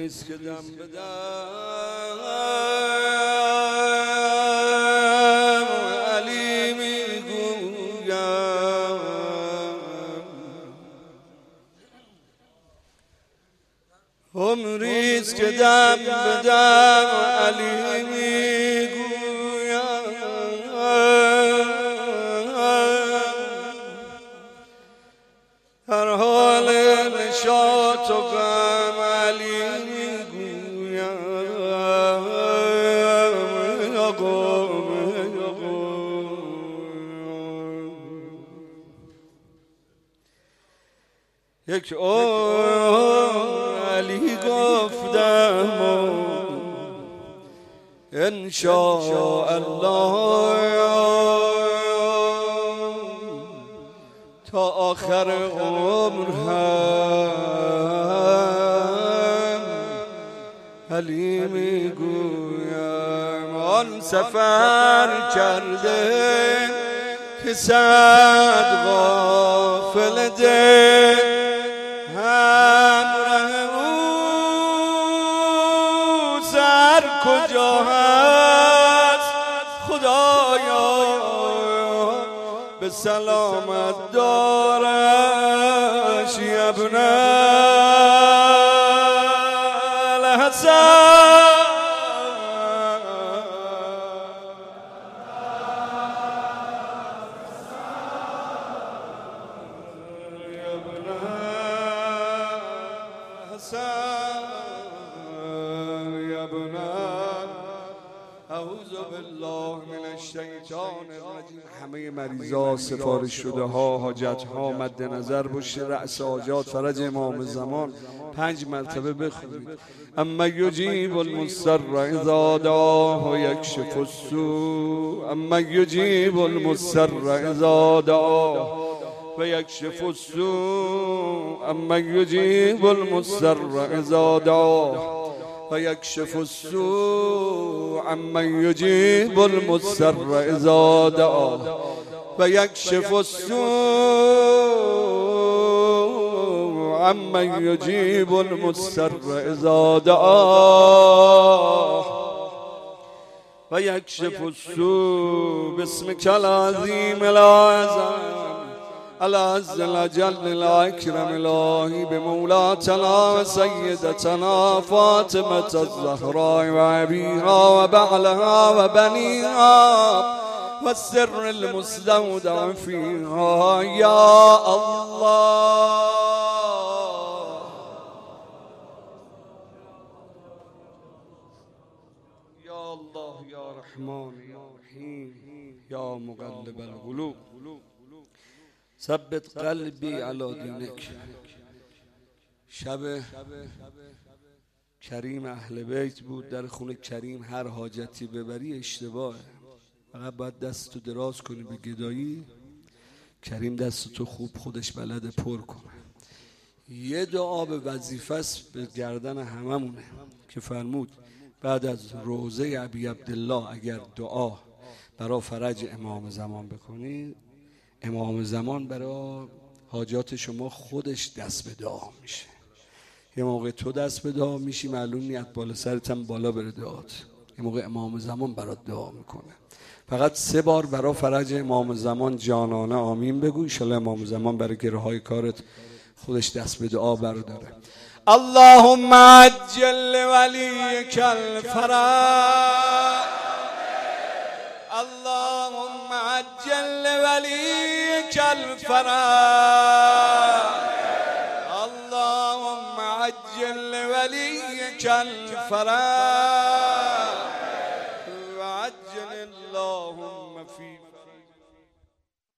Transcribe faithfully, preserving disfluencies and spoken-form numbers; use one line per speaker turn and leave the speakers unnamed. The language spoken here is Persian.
عمریست که دم به دم علی میگویم، عمریست که دم به دم علی میگویم، هر حال نشاط و غم علی میگویم. آقا یک عمر علی گفتم انشاءالله تا آخر عمر هم علی میگویم. آن سفر کرده که صد غافل ده همراه او سر کجا هست خدایا به سلامت دارش ابن الحسن. اعوذ بالله من الشیطان الرجیم. همه مریضا، سفارش شده ها، حاجت ها مد نظر باشه، رأس حاجات، فرج امام زمان پنج مرتبه بخونید. اما یجیب المضطر اذا دعاه و یکشف السوء، اما یجیب المضطر اذا دعاه و یکشف السوء، اما یجیب المضطر اذا دعاه و یکشف السوء، اما یجیب المضطر اذا دعاه و یکشف السوء، اما یجیب المضطر اذا دعاه و یکشف السوء. بسمک العظیم الاعظم العز الاجل الاکرم الهی بمولاتنا و سیدتنا فاطمة الزهراء و ابیها و بعلها و بنیها و السر المستودع فیها. یا الله یا الله یا رحمان یا رحیم یا مقلب القلوب ثبت قلبی علی دینک. شب کریم اهل بیت بود. در خونه کریم هر حاجتی ببری اشتباهه، فقط باید دست تو دراز کنی به گدایی. کریم دست تو خوب خودش بلده پر کنه. یه دعا به وظیفه است به گردن هممونه که فرمود بعد از روزه ابی عبدالله اگر دعا برای فرج امام زمان بکنید، امام زمان برای حاجات شما خودش دست به دعا میشه. یه موقع تو دست به دعا میشی معلوم نیت بالا سرت هم بالا بره دعات، یه موقع امام زمان برات دعا میکنه. فقط سه بار برای فرج امام زمان جانانه آمین بگو، ان شاءالله امام زمان برای گره های کارت خودش دست به دعا برداره. اللهم عجل ولیک الفرج، اللهم عجل ولیک الفرج، اللهم عجل ولیک الفرج.